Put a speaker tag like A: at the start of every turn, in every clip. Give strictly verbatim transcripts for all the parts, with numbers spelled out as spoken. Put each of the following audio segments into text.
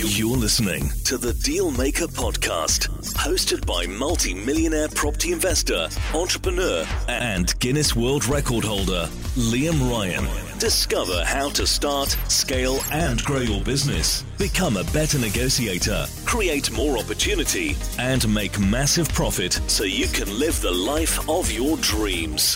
A: You're listening to the Dealmaker Podcast, hosted by multi-millionaire property investor, entrepreneur, and Guinness World Record holder, Liam Ryan. Discover how to start, scale, and grow your business. Become a better negotiator, create more opportunity, and make massive profit so you can live the life of your dreams.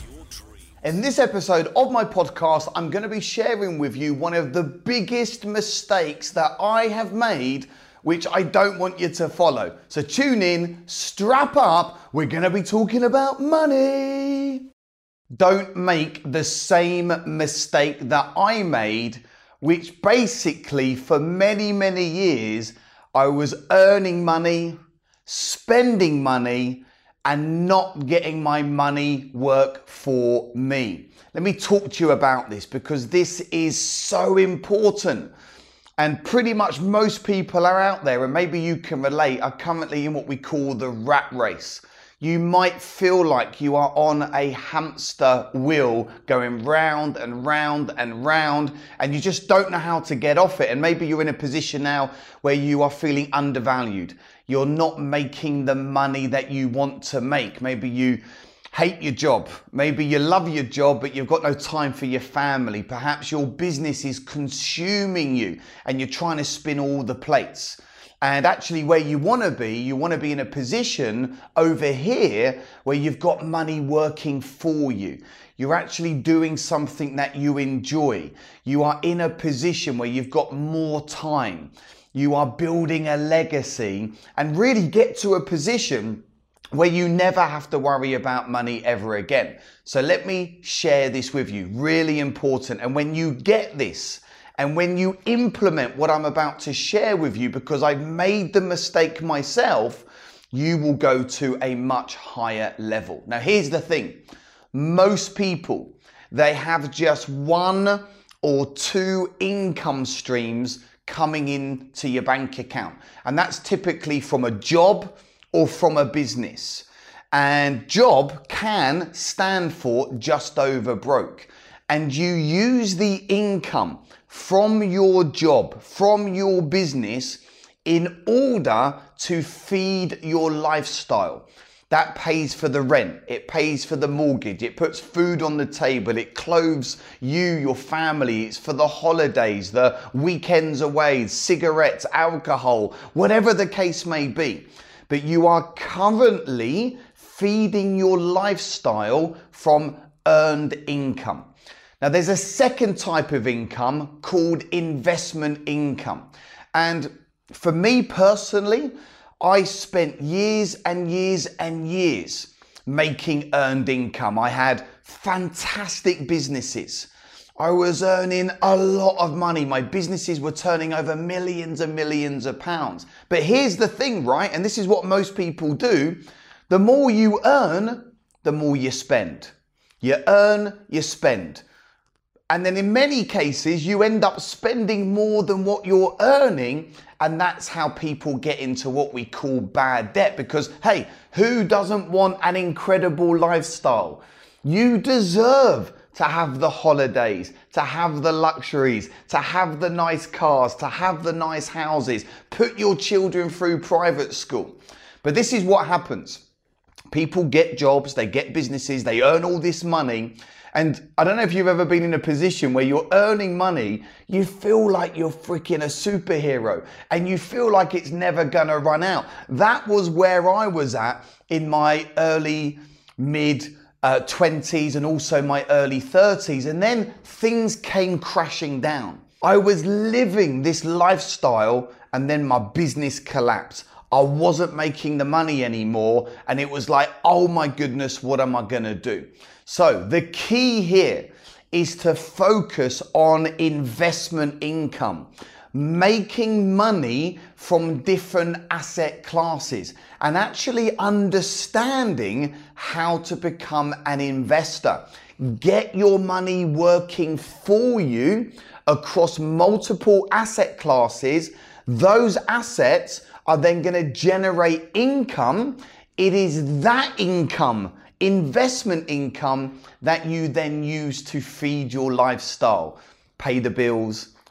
B: In this episode of my podcast, I'm going to be sharing with you one of the biggest mistakes that I have made, which I don't want you to follow. So tune in, strap up, we're going to be talking about money. Don't make the same mistake that I made, which basically for many, many years, I was earning money, spending money, and not getting my money work for me. Let me talk to you about this because this is so important. And pretty much most people are out there, and maybe you can relate, are currently in what we call the rat race. You might feel like you are on a hamster wheel going round and round and round, and you just don't know how to get off it. And maybe you're in a position now where you are feeling undervalued. You're not making the money that you want to make. Maybe you hate your job. Maybe you love your job, but you've got no time for your family. Perhaps your business is consuming you and you're trying to spin all the plates. And actually where you want to be, you want to be in a position over here where you've got money working for you. You're actually doing something that you enjoy. You are in a position where you've got more time. You are building a legacy and really get to a position where you never have to worry about money ever again. So let me share this with you, really important. And when you get this, and when you implement what I'm about to share with you, because I've made the mistake myself, you will go to a much higher level. Now, here's the thing. Most people, they have just one or two income streams coming into your bank account. And that's typically from a job or from a business. And job can stand for just over broke. And you use the income from your job, from your business, in order to feed your lifestyle. That pays for the rent, it pays for the mortgage, it puts food on the table, it clothes you, your family, it's for the holidays, the weekends away, cigarettes, alcohol, whatever the case may be. But you are currently feeding your lifestyle from earned income. Now, there's a second type of income called investment income. And for me personally, I spent years and years and years making earned income. I had fantastic businesses. I was earning a lot of money. My businesses were turning over millions and millions of pounds. But here's the thing, right? And this is what most people do. The more you earn, the more you spend. You earn, you spend. And then in many cases, you end up spending more than what you're earning. And that's how people get into what we call bad debt. Because, hey, who doesn't want an incredible lifestyle? You deserve to have the holidays, to have the luxuries, to have the nice cars, to have the nice houses, put your children through private school. But this is what happens. People get jobs, they get businesses, they earn all this money. And I don't know if you've ever been in a position where you're earning money, you feel like you're freaking a superhero and you feel like it's never gonna run out. That was where I was at in my early, mid uh, twenties and also my early thirties. And then things came crashing down. I was living this lifestyle and then my business collapsed. I wasn't making the money anymore. And it was like, oh my goodness, what am I gonna do? So the key here is to focus on investment income, making money from different asset classes and actually understanding how to become an investor. Get your money working for you across multiple asset classes. Those assets are then going to generate income. It is that income, investment income, that you then use to feed your lifestyle, pay the bills,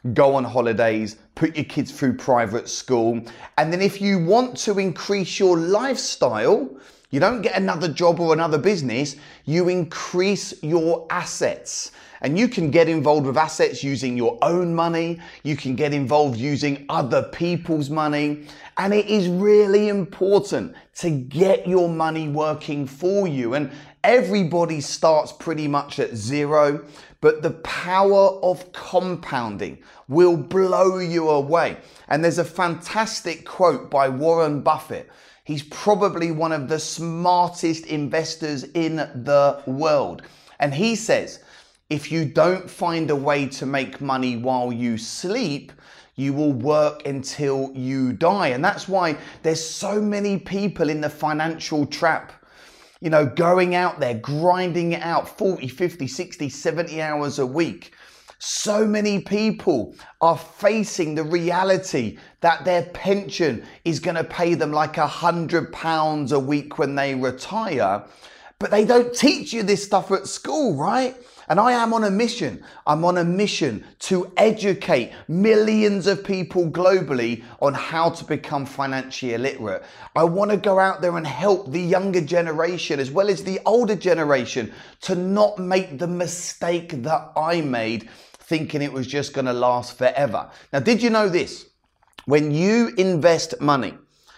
B: go on holidays, put your kids through private school. And then if you want to increase your lifestyle, you don't get another job or another business, you increase your assets. And you can get involved with assets using your own money. You can get involved using other people's money. And it is really important to get your money working for you. And everybody starts pretty much at zero, but the power of compounding will blow you away. And there's a fantastic quote by Warren Buffett. He's probably one of the smartest investors in the world. And he says, if you don't find a way to make money while you sleep, you will work until you die. And that's why there's so many people in the financial trap, you know, going out there, grinding it out forty, fifty, sixty, seventy hours a week. So many people are facing the reality that their pension is going to pay them like a hundred pounds a week when they retire, but they don't teach you this stuff at school, right? And I am on a mission. I'm on a mission to educate millions of people globally on how to become financially illiterate. I want to go out there and help the younger generation as well as the older generation to not make the mistake that I made, thinking it was just going to last forever. Now, did you know this? When you invest money,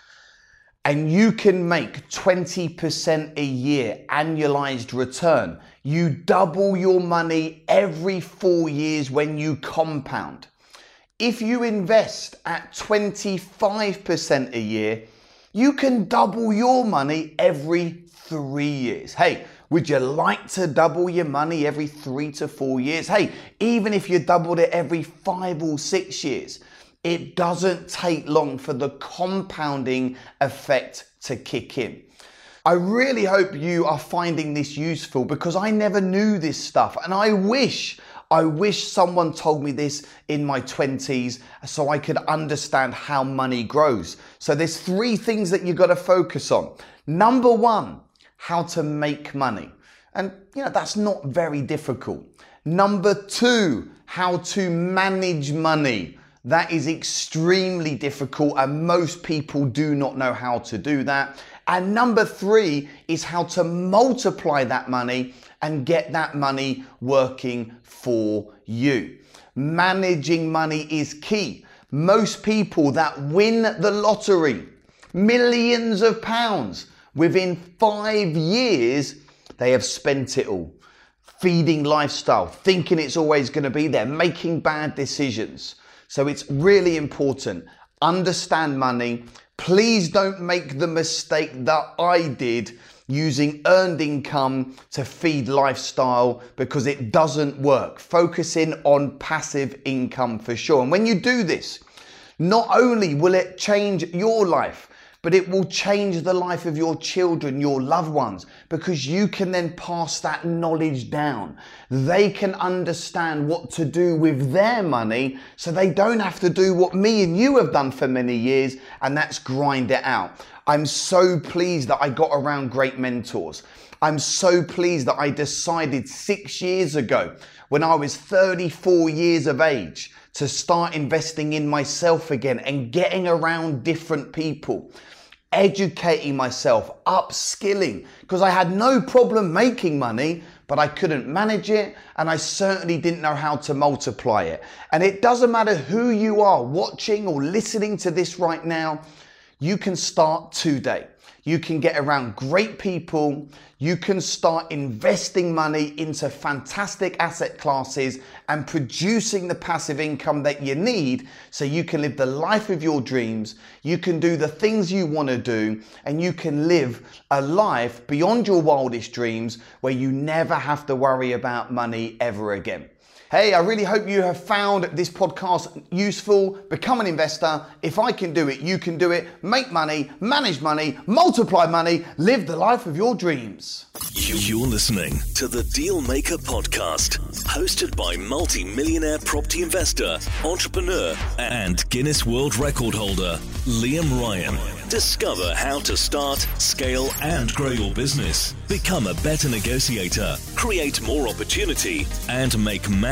B: and you can make twenty percent a year annualized return, you double your money every four years when you compound. If you invest at twenty-five percent a year, you can double your money every three years. Hey, would you like to double your money every three to four years? Hey, even if you doubled it every five or six years, it doesn't take long for the compounding effect to kick in. I really hope you are finding this useful because I never knew this stuff. And I wish, I wish someone told me this in my twenties so I could understand how money grows. So there's three things that you've got to focus on. Number one, how to make money. And you know, that's not very difficult. Number two, how to manage money. That is extremely difficult and most people do not know how to do that. And number three is how to multiply that money and get that money working for you. Managing money is key. Most people that win the lottery, millions of pounds, within five years, they have spent it all. Feeding lifestyle, thinking it's always going to be there, making bad decisions. So it's really important. Understand money. Please don't make the mistake that I did using earned income to feed lifestyle because it doesn't work. Focusing on passive income for sure. And when you do this, not only will it change your life, but it will change the life of your children, your loved ones, because you can then pass that knowledge down. They can understand what to do with their money so they don't have to do what me and you have done for many years, and that's grind it out. I'm so pleased that I got around great mentors. I'm so pleased that I decided six years ago when I was thirty-four years of age to start investing in myself again and getting around different people, educating myself, upskilling, because I had no problem making money, but I couldn't manage it and I certainly didn't know how to multiply it. And it doesn't matter who you are watching or listening to this right now, you can start today. You can get around great people. You can start investing money into fantastic asset classes and producing the passive income that you need so you can live the life of your dreams. You can do the things you want to do and you can live a life beyond your wildest dreams where you never have to worry about money ever again. Hey, I really hope you have found this podcast useful. Become an investor. If I can do it, you can do it. Make money, manage money, multiply money, live the life of your dreams.
A: You're listening to the Dealmaker Podcast, hosted by multi-millionaire property investor, entrepreneur, and Guinness World Record holder, Liam Ryan. Discover how to start, scale, and grow your business. Become a better negotiator, create more opportunity, and make massive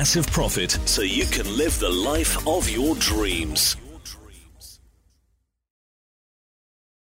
A: massive profit so you can live the life of your dreams.